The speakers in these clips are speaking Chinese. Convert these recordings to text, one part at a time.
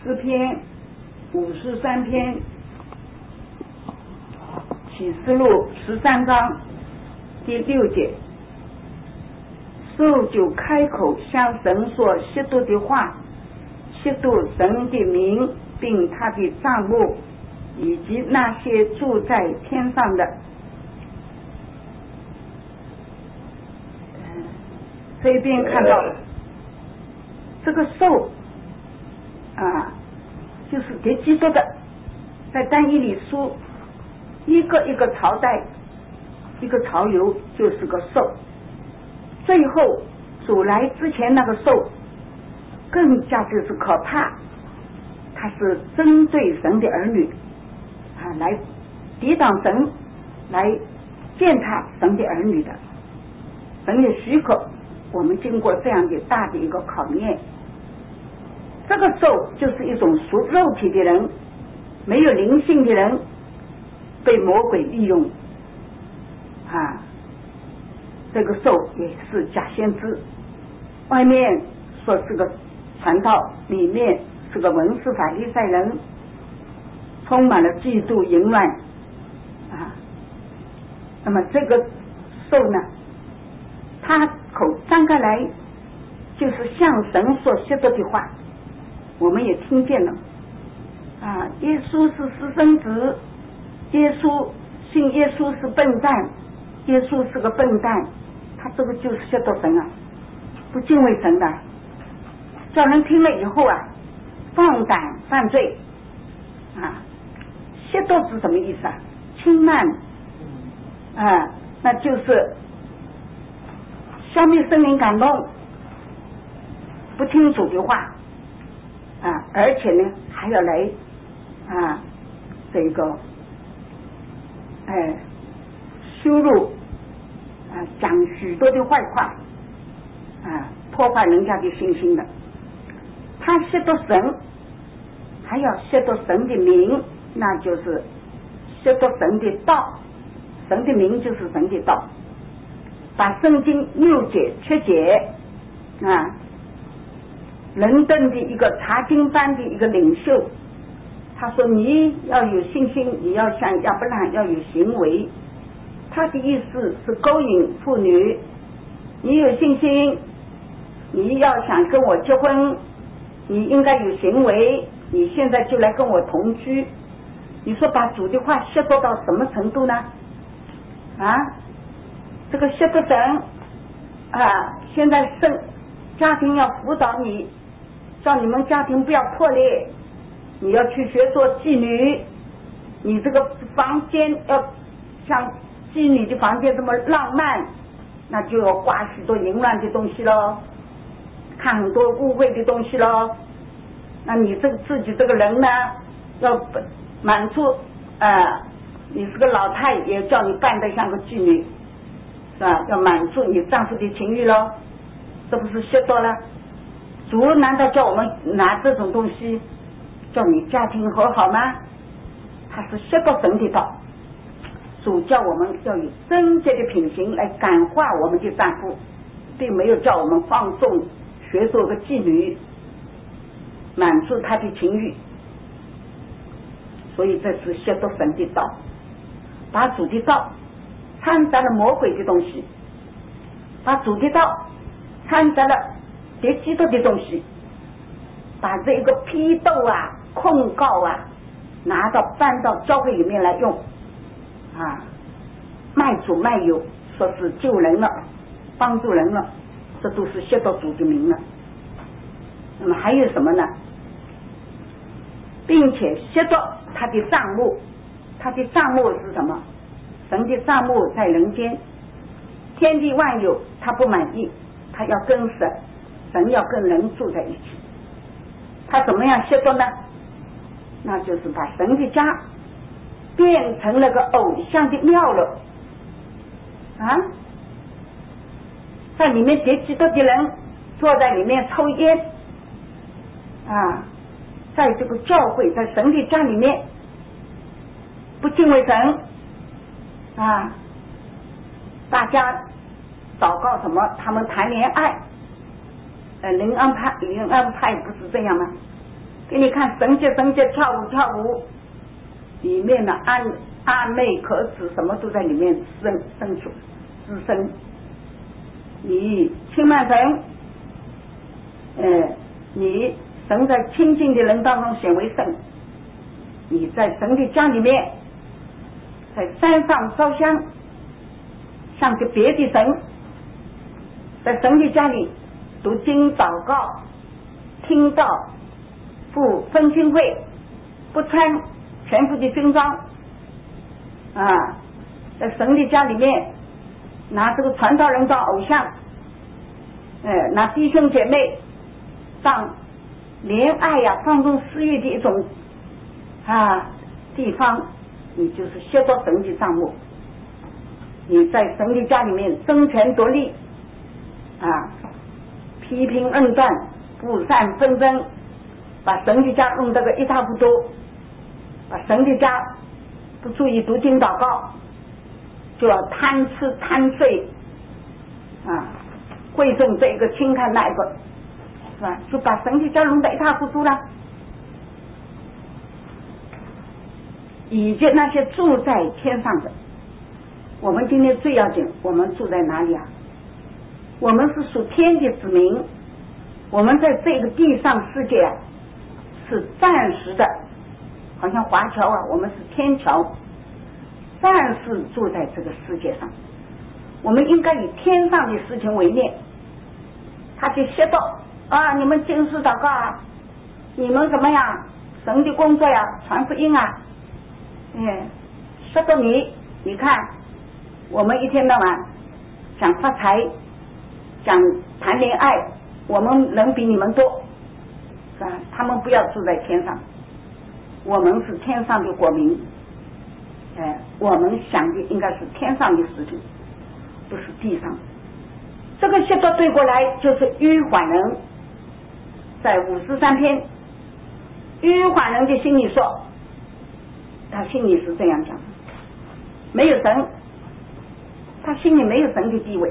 诗篇53篇，启示录13章第6节，兽就开口向神说亵渎的话，亵渎神的名，并他的帐幕，以及那些住在天上的。这边看到这个兽就是敌基督的，在但以理书一个一个朝代一个朝由就是个兽，最后主来之前那个兽更加就是可怕，他是针对神的儿女来抵挡神，来践踏神的儿女的。神也许可我们经过这样的大的一个考验。这个兽就是一种属肉体的人，没有灵性的人，被魔鬼利用这个兽也是假先知，外面说是个传道，里面是个文士法利赛人，充满了嫉妒淫乱那么这个兽呢，他口张开来就是向神所说的话，我们也听见了耶稣是私生子，信耶稣是笨蛋，耶稣是个笨蛋，他这个就是亵渎神不敬畏神的，叫人听了以后放胆犯罪亵渎是什么意思轻慢那就是消灭圣灵感动，不听主的话而且呢还要来这个羞辱讲许多的坏话破坏人家的信心的。他亵渎神，还要亵渎神的名，那就是亵渎神的道，神的名就是神的道。把圣经6节7节伦敦的一个查经班的一个领袖，他说你要有信心，你要像亚伯拉罕要有行为，他的意思是勾引妇女，你有信心，你要想跟我结婚，你应该有行为，你现在就来跟我同居。你说把主的话亵渎到什么程度呢这个亵渎神现在家庭要辅导你，叫你们家庭不要破裂，你要去学做妓女，你这个房间要像妓女的房间这么浪漫，那就要挂许多淫乱的东西咯，看很多污秽的东西咯。那你自己这个人呢，要满足你是个老太也叫你扮得像个妓女是吧？要满足你丈夫的情欲咯，这不是亵渎了？主难道叫我们拿这种东西叫你家庭和好吗？他是亵渎神的道。主叫我们要以贞洁的品行来感化我们的丈夫，并没有叫我们放纵学做个妓女满足他的情欲。所以这是亵渎神的道，把主的道掺杂了魔鬼的东西，把主的道掺杂了敌基督的东西，把这个批斗控告搬到教会里面来用卖主卖友，说是救人了，帮助人了，这都是亵渎主的名了。那么还有什么呢？并且亵渎他的帐幕，他的帐幕是什么？神的帐幕在人间，天地万有他不满意，他要跟神要跟人住在一起。他怎么样亵渎呢？那就是把神的家变成了个偶像的庙了在里面敌基督的人坐在里面抽烟在这个教会在神的家里面不敬畏神大家祷告什么，他们谈恋爱灵恩派不是这样吗？ 给你看绳结跳舞，里面的阿妹可子什么都在里面生出滋生。你清曼神，你神在清净的人当中显为圣，你在神的家里面，在山上烧香，像个别的神，在神的家里读经祷告，听到赴分清会，不穿全副的军装在神的家里面拿这个传道人当偶像，拿弟兄姐妹当怜爱放纵私欲的一种地方，你就是亵渎神的账目。你在神的家里面争权夺利批评论断，不散纷争，把神的家弄得个一塌糊涂，把神的家不注意读经祷告，就要贪吃贪睡贵重这个轻看那一个，是吧？就把神的家弄得一塌糊涂了。以及那些住在天上的，我们今天最要紧，我们住在哪里啊？我们是属天的子民，我们在这个地上世界是暂时的，好像华侨我们是天侨，暂时住在这个世界上，我们应该以天上的事情为念。他去学到你们经书祷告你们怎么样神的工作传福音学到你看我们一天到晚讲发财，讲谈恋爱，我们人比你们多，是吧？他们不要住在天上，我们是天上的国民，我们想的应该是天上的事情，不是地上。这个写作对过来就是迂缓人，在53篇，迂缓人的心里说，他心里是这样讲，没有神，他心里没有神的地位。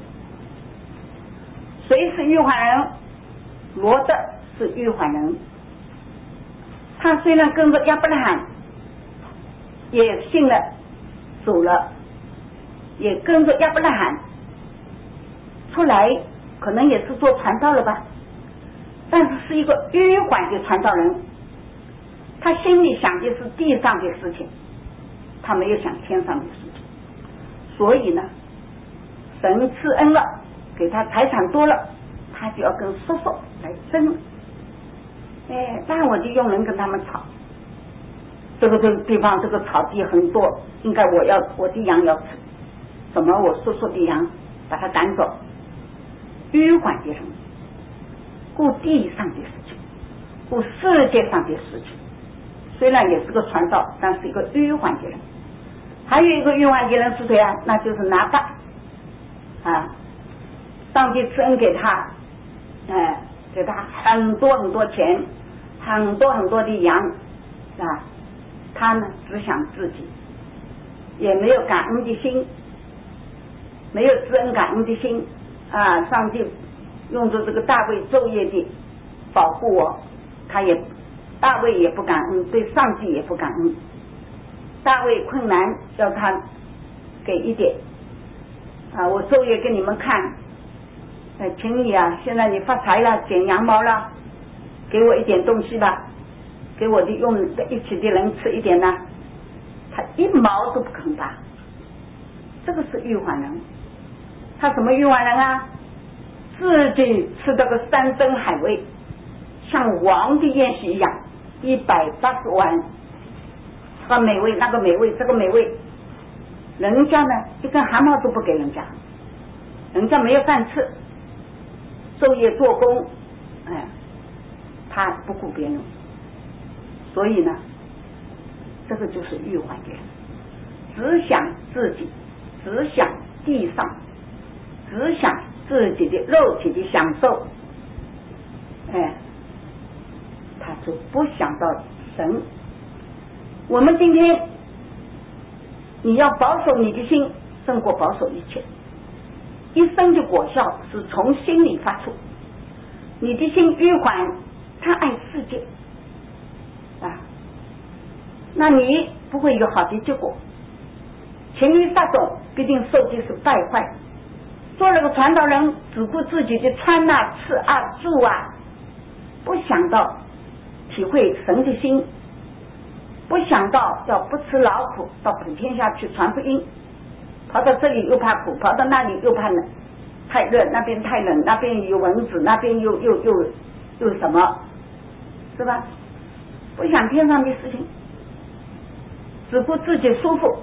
谁是迂缓人？罗德是迂缓人，他虽然跟着亚伯拉罕也信了主了，也跟着亚伯拉罕出来，可能也是做传道了吧，但是是一个迂缓的传道人，他心里想的是地上的事情，他没有想天上的事情。所以呢，神赐恩了，给他财产多了，他就要跟叔叔来争，但我的佣人跟他们吵，这个地方这个草地很多，应该我的羊要吃，怎么我叔叔的羊把他赶走？迂缓的人顾地上的事情，顾世界上的事情，虽然也是个传道，但是一个迂缓的人。还有一个迂缓的人是谁啊？那就是拿巴上帝赐恩给他，给他很多很多钱，很多很多的羊他呢只想自己，也没有感恩的心，没有知恩感恩的心上帝用着这个大卫昼夜的保护我，大卫也不感恩，对上帝也不感恩。大卫困难要他给一点我昼夜给你们看，请你现在你发财了，剪羊毛了，给我一点东西吧，给我的用的一起的人吃一点呢，他一毛都不肯拔。这个是迂缓人。他什么迂缓人啊？自己吃这个山珍海味，像王的宴席一样，180碗，这个美味那个美味这个美味，人家呢一根汗毛都不给人家，人家没有饭吃，昼夜做工，他不顾别人，所以呢这个就是迂缓的人，只想自己，只想地上，只想自己的肉体的享受，他就不想到神。我们今天你要保守你的心胜过保守一切，一生的果效是从心里发出。你的心迂缓，他爱世界， 那你不会有好的结果。情欲撒种必定受的是败坏。做了个传道人，只顾自己的穿啊、吃啊、住啊，不想到体会神的心，不想到要不辞劳苦到普天下去传福音，跑到这里又怕苦，跑到那里又怕冷，太热那边太冷，那边有蚊子，那边又什么，是吧？不想天上的事情，只顾自己舒服，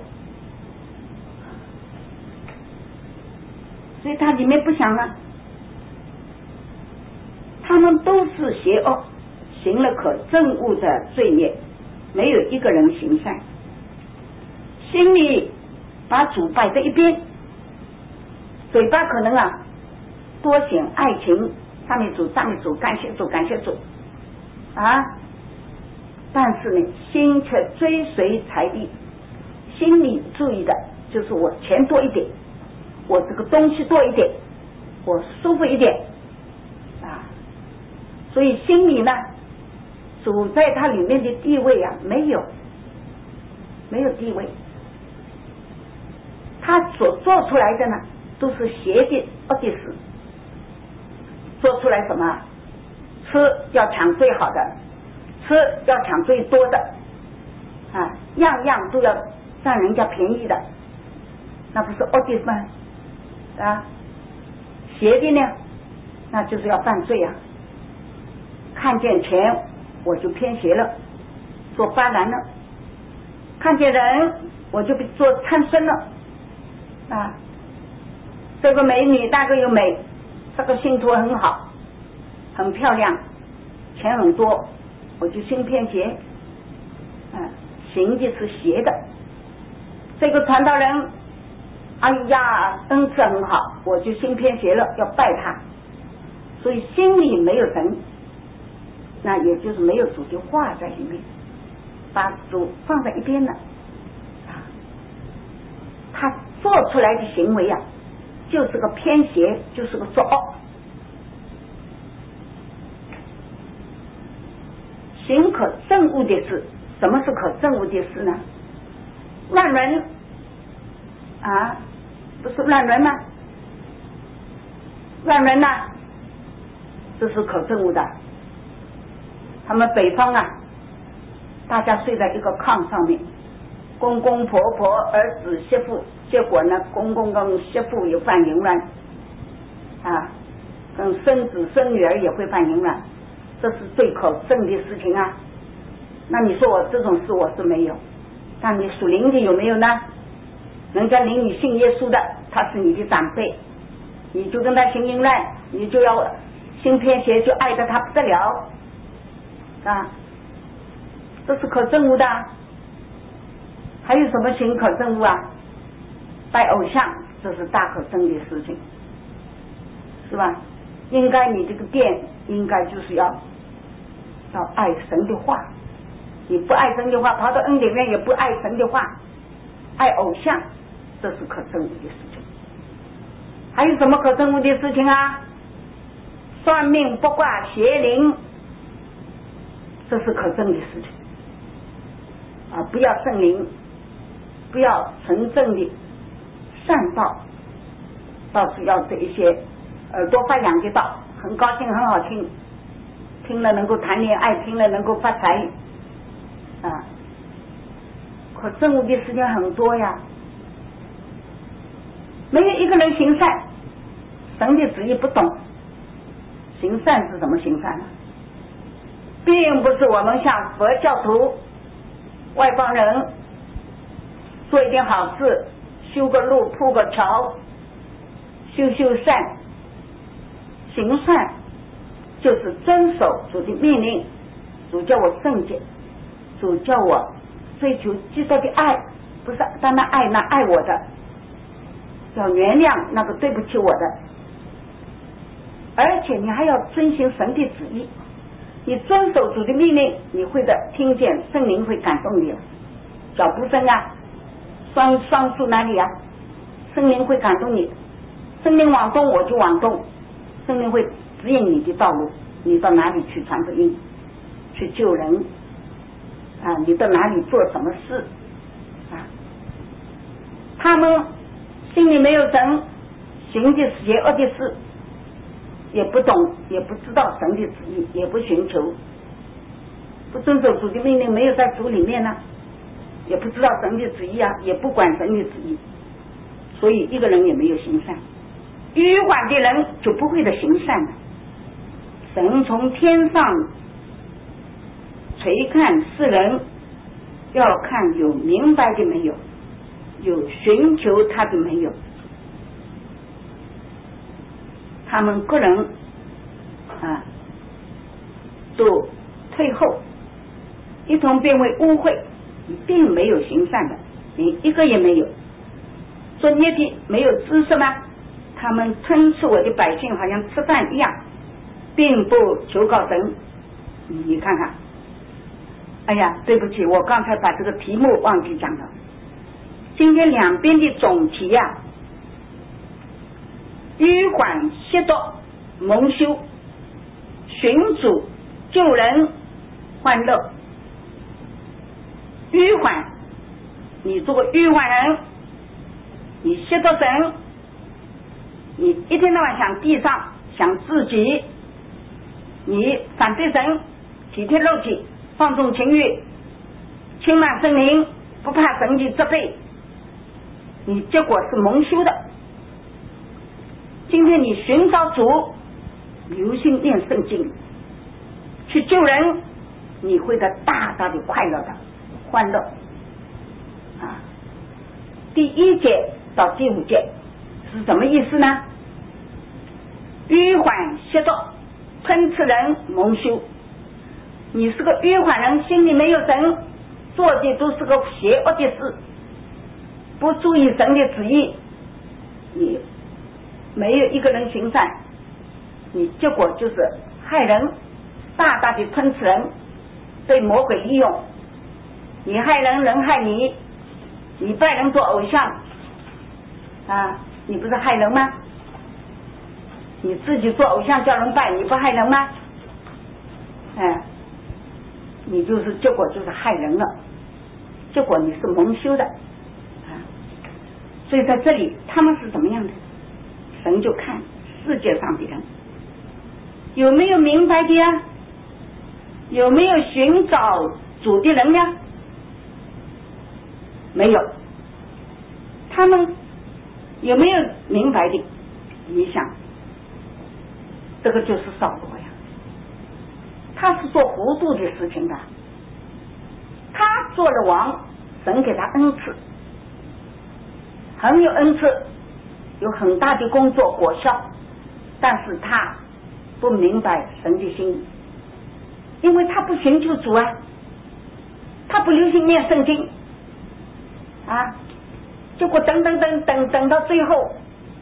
所以他里面不想了。他们都是邪恶，行了可憎恶的罪孽，没有一个人行善，心里把主摆在一边，嘴巴可能多显爱情，赞美主赞美主，感谢主感谢主但是呢心却追随财力，心里注意的就是我钱多一点，我这个东西多一点，我舒服一点所以心里呢主在他里面的地位没有地位，他所做出来的呢都是邪的恶的事，做出来什么？吃要抢最好的，吃要抢最多的样样都要占人家便宜的，那不是恶的吗？邪的呢那就是要犯罪看见钱我就偏邪了，做巴兰了，看见人我就做贪生了这个美女大个又美，这个信徒很好很漂亮，钱很多，我就心偏邪行的是邪的。这个传道人恩赐很好，我就心偏邪了，要拜他，所以心里没有神，那也就是没有主的话在里面，把主放在一边了他做出来的行为就是个偏邪，就是个作恶。行可憎恶的事，什么是可憎恶的事呢？乱伦不是乱伦吗？乱伦这是可憎恶的。他们北方大家睡在一个炕上面，公公婆婆儿子媳妇，结果呢公公跟媳妇也犯淫乱跟孙子孙女儿也会犯淫乱，这是最可憎的事情那你说我这种事我是没有，但你属灵的有没有呢？人家领你信耶稣的，他是你的长辈，你就跟他行淫乱，你就要心偏邪，就爱得他不得了这是可憎恶的。还有什么行可憎恶拜偶像，这是大可憎的事情，是吧？应该你这个店应该就是要爱神的话，你不爱神的话，跑到恩典院也不爱神的话，爱偶像，这是可憎恶的事情。还有什么可憎恶的事情算命卜卦邪灵，这是可憎的事情不要圣灵，不要纯正的善道，倒是要这一些耳朵发痒的道，很高兴很好听，听了能够谈恋爱，听了能够发财可憎恶的事情很多没有一个人行善，神的旨意不懂。行善是什么行善并不是我们像佛教徒外邦人做一点好事，修个路铺个桥，修善。行善就是遵守主的命令，主叫我圣洁，主叫我追求基督的爱，不是单单爱那爱我的，要原谅那个对不起我的，而且你还要遵行神的旨意。你遵守主的命令，你会的听见圣灵会感动你脚步声双数哪里圣灵会感动你，圣灵往东我就往东，圣灵会指引你的道路，你到哪里去传福音，去救人啊，你到哪里做什么事啊？他们心里没有神，行的邪恶的事，也不懂，也不知道神的旨意，也不寻求，不遵守主的命令，没有在主里面呢，也不知道神的旨意啊，也不管神的旨意，所以一个人也没有行善。愚顽的人就不会的行善的。神从天上垂看世人，要看有明白的没有，有寻求他的没有。他们个人啊都退后，一同变为污秽，并没有行善的，连一个也没有。说孽的没有知识吗？他们吞吃我的百姓，好像吃饭一样，并不求告神。你看看，哎呀，对不起，我刚才把这个题目忘记讲了。今天两边的总题呀，迂缓邪道蒙羞，寻主救人欢乐。迂缓，你做个迂缓人，你邪道神，你一天到晚想地上，想自己，你反对神，体贴肉体，放纵情欲，轻慢圣灵，不怕神的责备，你结果是蒙羞的。今天你寻找主，留心念圣经，去救人，你会得大大的快乐的欢乐啊！第1节到第5节是什么意思呢？迂缓邪道，喷吃人蒙羞。你是个迂缓人，心里没有神，做的都是个邪恶的事，不注意神的旨意，你没有一个人行善，你结果就是害人，大大的吞吃人，被魔鬼利用。你害人，人害你，你拜人做偶像啊，你不是害人吗？你自己做偶像叫人拜，你不害人吗？你就是结果就是害人了，结果你是蒙羞的啊。所以在这里他们是怎么样的？神就看世界上的人有没有明白的呀，有没有寻找主的人呀？没有。他们有没有明白的？你想，这个就是扫罗呀，他是做糊涂的事情的，他做了王，神给他恩赐，很有恩赐，有很大的工作果效，但是他不明白神的心意，因为他不寻求主啊，他不留心念圣经啊，结果等到最后，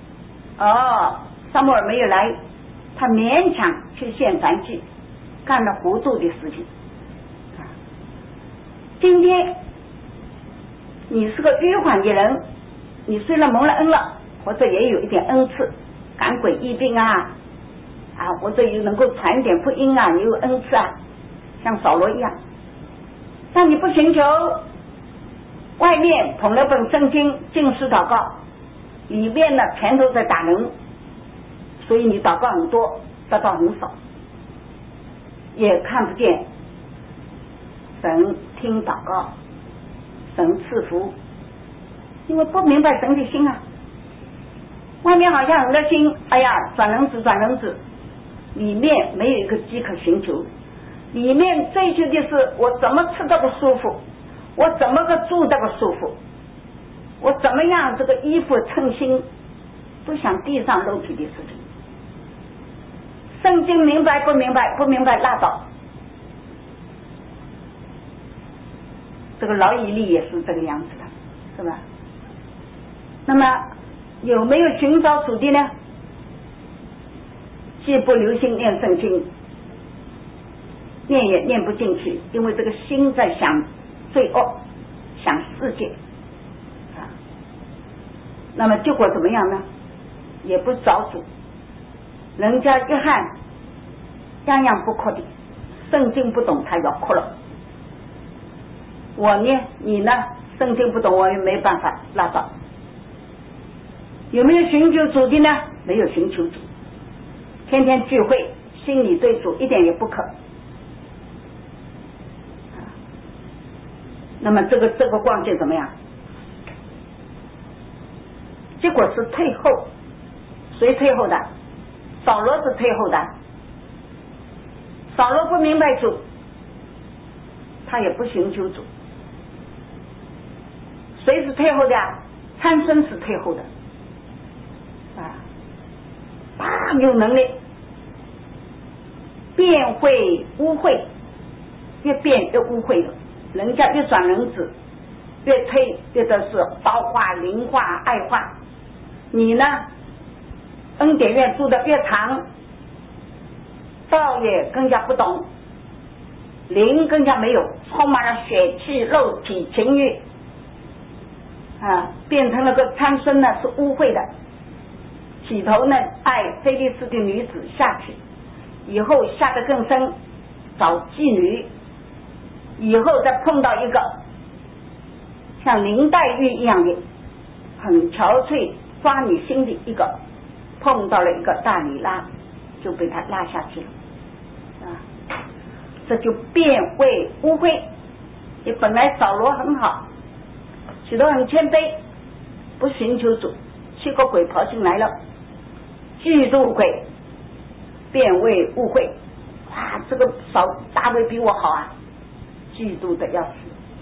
撒母耳没有来，他勉强去献燔祭，干了糊涂的事情啊。今天你是个迂缓的人，你虽然蒙了恩了，或者也有一点恩赐，赶鬼疫病啊，或者有能够传点福音啊，你有恩赐啊，像扫罗一样，但你不寻求，外面捧了本圣经禁食祷告，里面呢全都在打人，所以你祷告很多，得到很少，也看不见神听祷告，神赐福，因为不明白神的心啊。外面好像很热心，哎呀转人子，里面没有一个饥渴寻求，里面追求的是我怎么吃得个舒服，我怎么个住得个舒服，我怎么样这个衣服称心，都想地上肉体的事情。圣经明白不明白？不明白拉倒。这个老以利也是这个样子的，是吧？那么有没有寻找主的呢？既不留心念圣经，念也念不进去，因为这个心在想罪恶，想世界啊。那么结果怎么样呢？也不找主。人家约翰样样不哭的，圣经不懂他要哭了我呢，你呢，圣经不懂，我也没办法，拉倒。有没有寻求主的呢？没有寻求主，天天聚会，心里对主一点也不可。那么这个光景怎么样？结果是退后。谁退后的？扫罗是退后的。扫罗不明白主，他也不寻求主。谁是退后的？参孙是退后的。大有能力，变会污秽，越变越污秽了。人家越转人子，越推越的是包化、灵化、爱化。你呢，恩典越住的越长，道也更加不懂，灵更加没有，充满了血气、肉体、情欲变成了个参孙呢，是污秽的。起头呢，爱非利士的女子下去，以后下得更深，找妓女，以后再碰到一个像林黛玉一样的很憔悴抓你心的一个，碰到了一个大里拉，就被他拉下去了这就变为污秽。你本来扫罗很好，许多很谦卑，不寻求主，7个鬼跑进来了，嫉妒鬼变为污秽。这个大卫比我好啊，嫉妒的要死。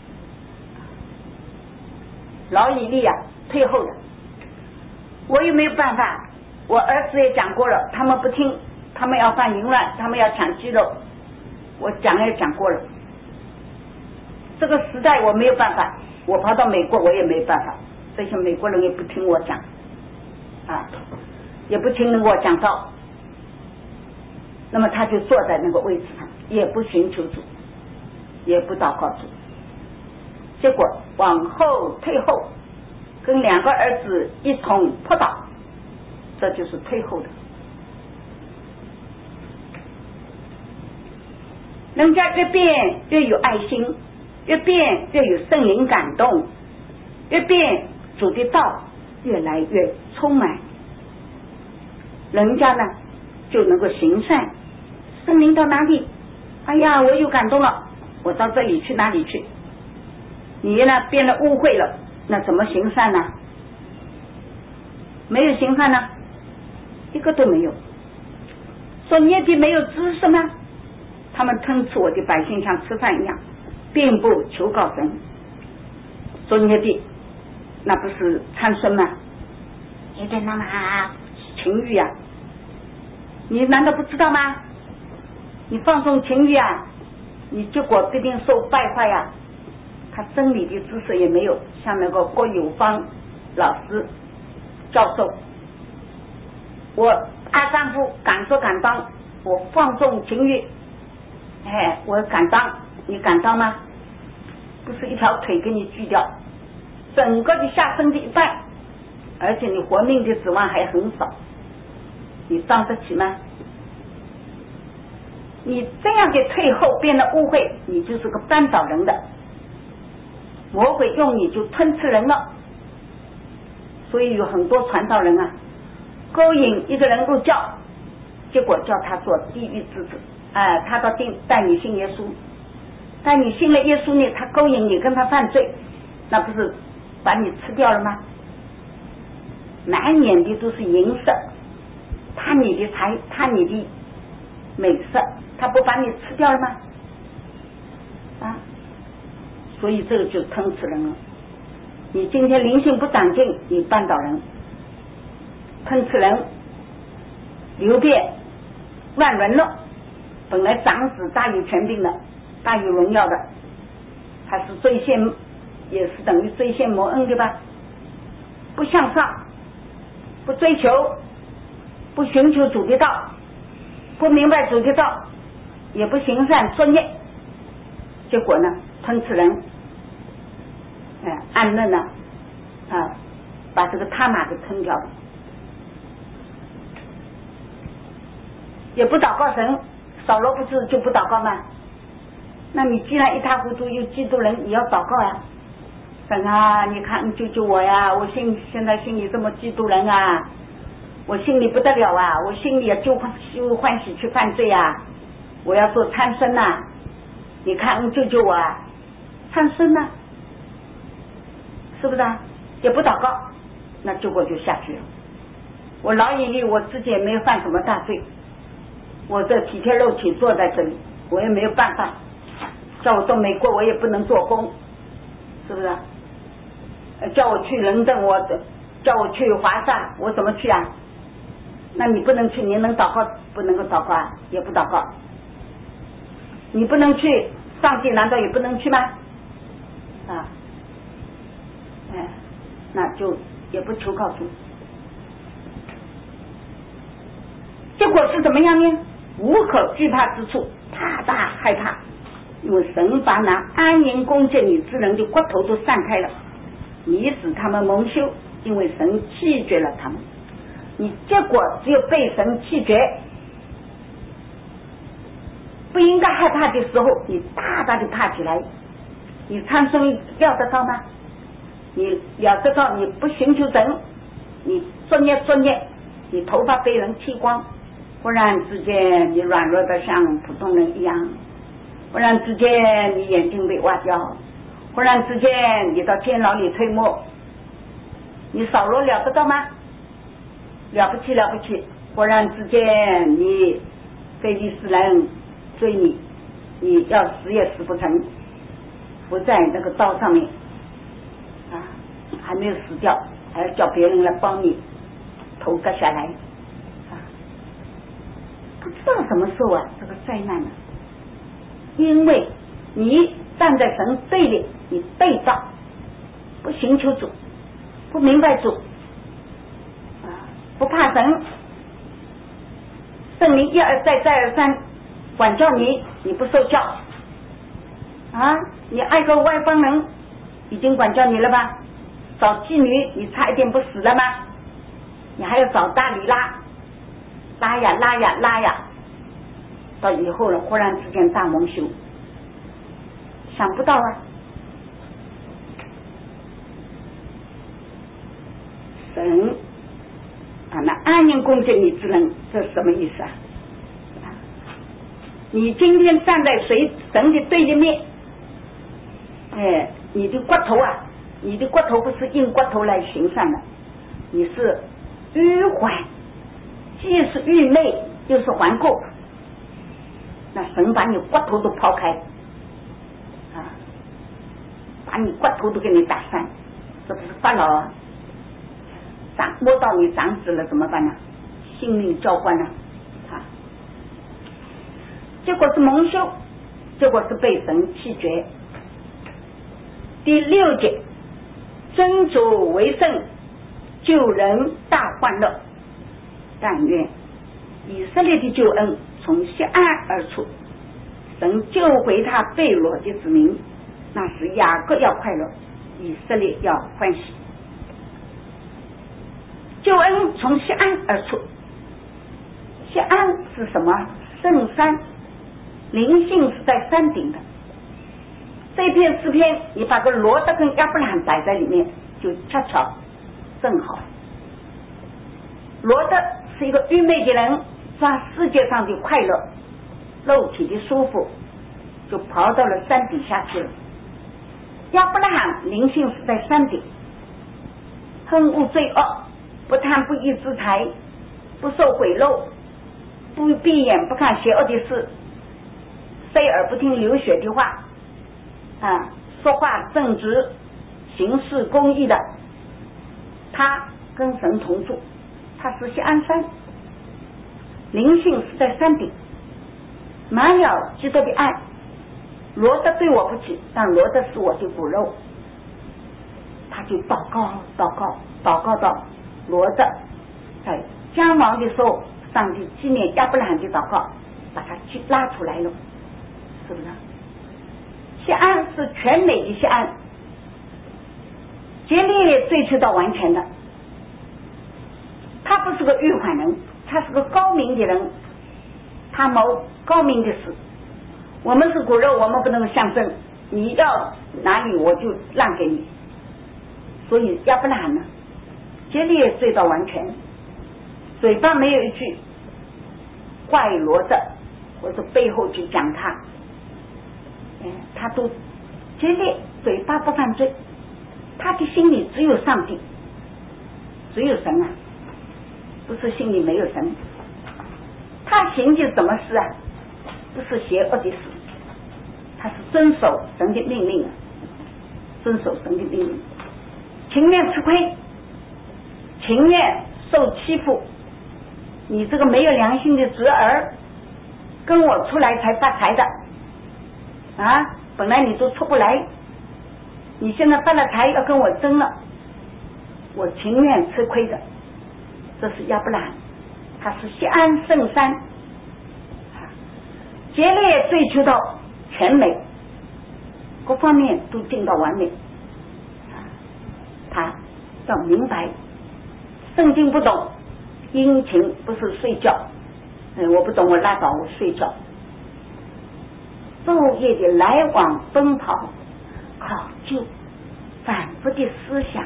老以利退后了，我又没有办法，我儿子也讲过了，他们不听，他们要犯淫乱，他们要抢肌肉，我讲也讲过了。这个时代我没有办法，我跑到美国我也没办法，这些美国人也不听我讲也不听我讲道，那么他就坐在那个位置上，也不寻求主，也不祷告主，结果往后退后，跟2个儿子一同扑倒，这就是退后的。人家越变越有爱心，越变越有圣灵感动，越变主的道越来越充满，人家呢就能够行善。圣灵到哪里，哎呀，我有感动了，我到这里去，哪里去？你呢变得污秽了，那怎么行善呢？没有行善呢，一个都没有。说孽的没有知识吗？他们吞吃我的百姓像吃饭一样，并不求告神。说孽的那不是参孙吗？有点那么情欲你难道不知道吗？你放纵情欲你结果必定受败坏他真理的知识也没有，像那个郭有芳老师教授，我爱丈夫敢说敢当，我放纵情欲我敢当，你敢当吗？不是一条腿给你锯掉，整个的下身的一半，而且你活命的指望还很少，你当得起吗？你这样的退后变得污秽，你就是个扳倒人的，魔鬼用你就吞吃人了。所以有很多传道人勾引一个人入教，结果叫他做地狱之子他到带你信耶稣，带你信了耶稣呢，他勾引你跟他犯罪，那不是把你吃掉了吗？满眼的都是淫色，贪你的财，贪你的美色，他不把你吃掉了吗？所以这个就吞吃人了。你今天灵性不长进，你绊倒人，吞吃人，流变乱伦了。本来长子大有权柄的，大有荣耀的，他是罪陷，也是等于罪陷蒙恩对吧？不向上，不追求，不寻求主的道，不明白主的道，也不行善作孽，结果呢吞吃人，暗嫩把这个他玛给吞掉了，也不祷告神。扫罗不是就不祷告吗？ 那你既然一塌糊涂又嫉妒人，你要祷告呀。神啊，你看救救我呀！我现在心里这么嫉妒人啊，我心里不得了啊，我心里就欢喜去犯罪啊，我要做参生呐，你看救救我啊！参生呐，是不是啊？也不祷告，那结果就下去了。我老以为我自己也没有犯什么大罪，我这体贴肉体坐在这里，我也没有办法，叫我到美国我也不能做工，是不是？叫我去伦敦，叫我去华沙，我怎么去啊？那你不能去，你能祷告不能够祷告啊？也不祷告。你不能去，上帝难道也不能去吗？啊，那就也不求告主。结果是怎么样呢？无可惧怕之处，大害怕，因为神把那安宁恭敬你之人的骨头都散开了，你使他们蒙羞，因为神弃绝了他们。你结果只有被神弃绝，不应该害怕的时候，你大的怕起来，你参生要得到吗？你要得到，你不寻求神，你作孽，你头发被人剃光，忽然之间你软弱的像普通人一样，忽然之间你眼睛被挖掉，忽然之间你到监牢里推磨，你扫罗了得到吗？了不起，忽然之间你非利士人追你，你要死也死不成，不在那个刀上面啊，还没有死掉，还要叫别人来帮你头割下来啊！不知道什么时候啊，这个灾难呢？因为你站在神对立，你被造，不寻求主，不明白主啊，不怕神，圣灵一而再再而三管教你，你不受教啊！你爱个外邦人已经管教你了吧？找妓女你差一点不死了吗？你还要找大里拉呀，到以后了，忽然之间大蒙羞，想不到啊！神啊，那安宁恭敬你之人，这是什么意思啊？你今天站在神的对立面，你的骨头啊，你的骨头不是硬骨头来行善的，你是迂缓，既是愚昧又是顽固，那神把你骨头都抛开啊，把你骨头都给你打散，这不是法老啊？摸到你长子了怎么办呢？性命交换呢？结果是蒙羞，结果是被神弃绝。第6节，尊主为圣，救人大欢乐。但愿以色列的救恩从西安而出，神救回他被掳的子民，那时雅各要快乐，以色列要欢喜。救恩从西安而出，西安是什么？圣山，灵性是在山顶的。这篇诗篇你把个罗德跟亚伯兰摆在里面，就恰巧正好。罗德是一个愚昧的人，抓世界上的快乐，肉体的舒服，就跑到了山底下去了。亚伯拉罕灵性是在山顶，恨恶罪恶，不贪不义之财，不受贿赂，不闭眼不看邪恶的事，塞耳不听流血的话啊，说话正直，行事公义的，他跟神同住，他是西安山，灵性是在山顶，满了基督的爱。罗德对我不起，但罗德是我的骨肉，他就祷告到罗德在将亡的时候，上帝纪念亚伯拉罕的祷告，把他拉出来了，是不是？西安是全美的西安，竭力追求到完全的。他不是个愚缓人，他是个高明的人，他谋高明的事， 我们是骨肉，我们不能相争，你要哪里我就让给你。所以亚伯拉罕呢，竭力追到完全，嘴巴没有一句怪罗的，或者背后去讲他，他都竭力嘴巴不犯罪，他的心里只有上帝，只有神啊，不是心里没有神。他行的什么事啊？不是邪恶的事，他是遵守神的命令，遵守神的命令，情愿吃亏，情愿受欺负。你这个没有良心的侄儿，跟我出来才发财的啊！本来你都出不来，你现在发了财要跟我争了，我情愿吃亏的。这是亚伯拉罕，他是西安圣山，竭力追求到全美，各方面都进到完美。他要明白圣经不懂，殷勤不是睡觉，我不懂我拉倒，我睡觉。昼夜的来往奔跑，考究反复的思想，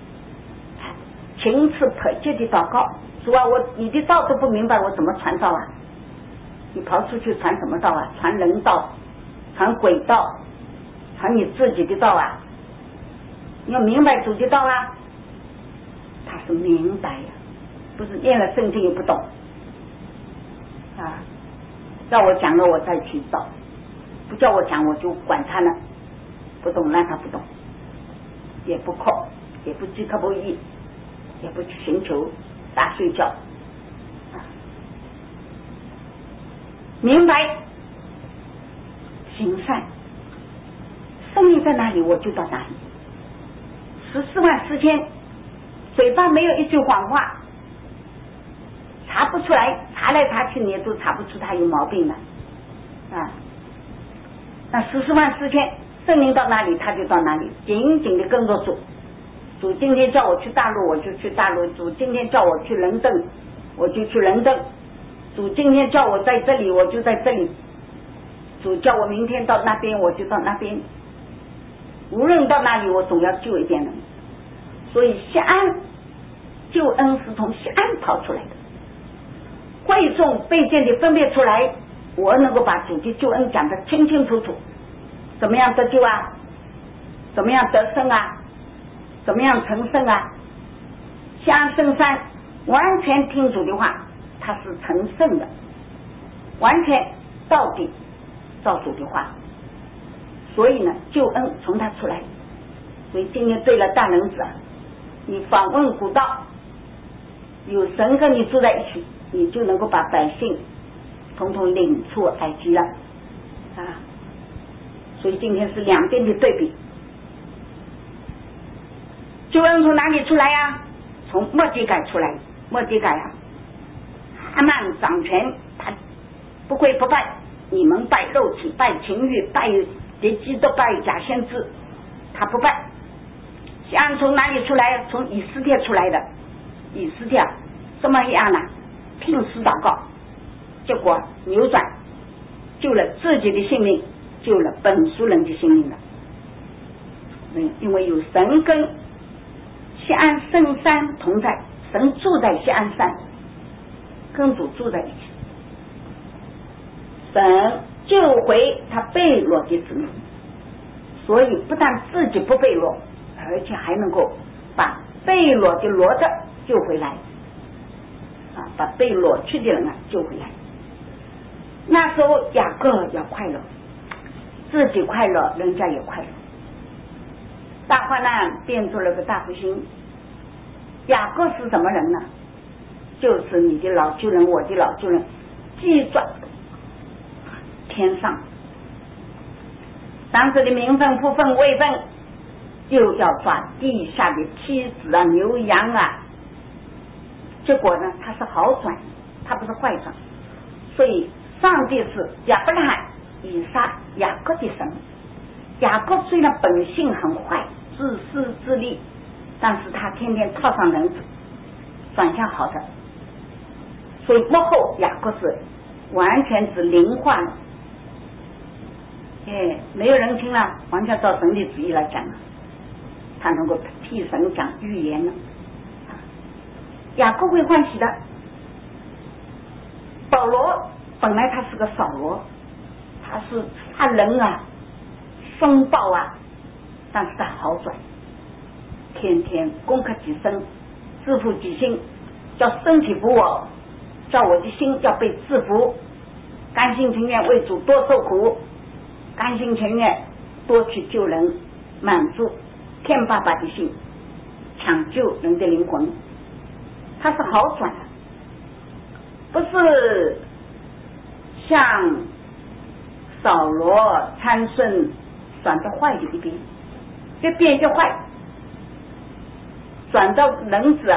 情辞迫切的祷告。主啊，你的道都不明白，我怎么传道啊？你跑出去传什么道啊？传人道，传鬼道，传你自己的道啊？你要明白主的道啊。他是明白呀，不是念了圣经也不懂啊。叫我讲了我再去找，不叫我讲我就管他呢，不懂让他不懂，也不靠，也不饥渴不义，也不去寻求大睡觉啊。明白行善，生命在哪里我就到哪里。14万4千，嘴巴没有一句谎话，查不出来，查来查去你都查不出他有毛病了啊。那14万4千，圣灵到哪里他就到哪里，紧紧的跟着主。主今天叫我去大陆我就去大陆，主今天叫我去伦敦我就去伦敦，主今天叫我在这里我就在这里，主叫我明天到那边我就到那边，无论到哪里我总要救一点人。所以西安救恩是从西安跑出来的，会众被见的分别出来，我能够把主的救恩讲得清清楚楚，怎么样得救啊，怎么样得胜啊，怎么样成圣啊。西安圣山完全听主的话，他是成圣的，完全到底照主的话，所以呢救恩从他出来。所以今天对了大人子啊，你访问古道，有神跟你住在一起，你就能够把百姓统统领出埃及了啊。所以今天是两边的对比。救恩从哪里出来呀？从末底改出来。末底改啊，哈曼掌权，他不跪不拜，你们拜肉体，拜情欲，拜敌基督，拜假先知，他不拜。西安从哪里出来？从以斯帖出来的。以斯帖什么样呢？拼死祷告，结果扭转，救了自己的性命，救了本族人的性命了。因为有神跟西安圣山同在，神住在西安山，跟主住在一起。神救回他被掳的子民，所以不但自己不被掳，而且还能够把被掳的罗德救回来啊，把被掳去的人啊救回来。那时候雅各要快乐，自己快乐，人家也快乐。大患难变出了个大复兴。雅各是什么人呢？就是你的老旧人，我的老旧人，既转天上，当时的名分、父分、位分，又要抓地下的妻子啊、牛羊啊。结果呢，他是好转，他不是坏转。所以上帝是亚伯拉罕、以撒、雅各的神。雅各虽然本性很坏，自私自利，但是他天天套上人子，转向好的。所以幕后雅各是完全是灵化了， 没有人听了，完全照神理主义来讲了，他能够替神讲预言了。雅各会欢喜的。保罗本来他是个扫罗，他是杀人啊，凶暴啊，但是他好转，天天攻克己身，制服己心，叫身体服我，叫我的心要被制服，甘心情愿为主多受苦，甘心情愿多去救人，满足天爸爸的心，抢救人的灵魂，他是好转的，不是像扫罗参孙转到坏的一边，越变越坏，转到人子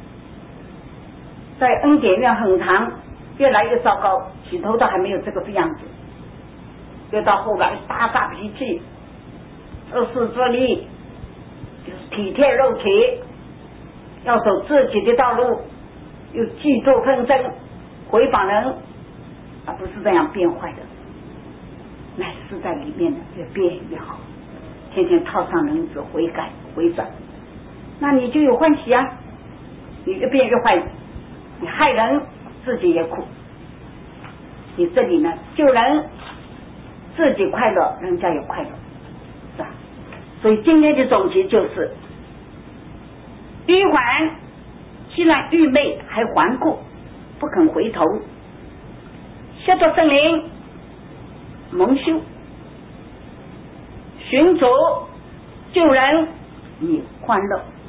在恩典院很长，越来越糟糕，起头都还没有这个样子，越到后来大发脾气，自私自利，就是体贴肉体，要走自己的道路，又嫉妒纷争，回谤人，而不是这样变坏的，乃是在里面的越变越好，天天套上人子悔改回转，那你就有欢喜啊，你越变越坏，你害人自己也苦，你这里呢救人自己快乐，人家也快乐，是吧？所以今天的总结就是迂缓，既然愚昧还顽固，不肯回头，学到圣灵蒙羞，寻主救人，你欢乐。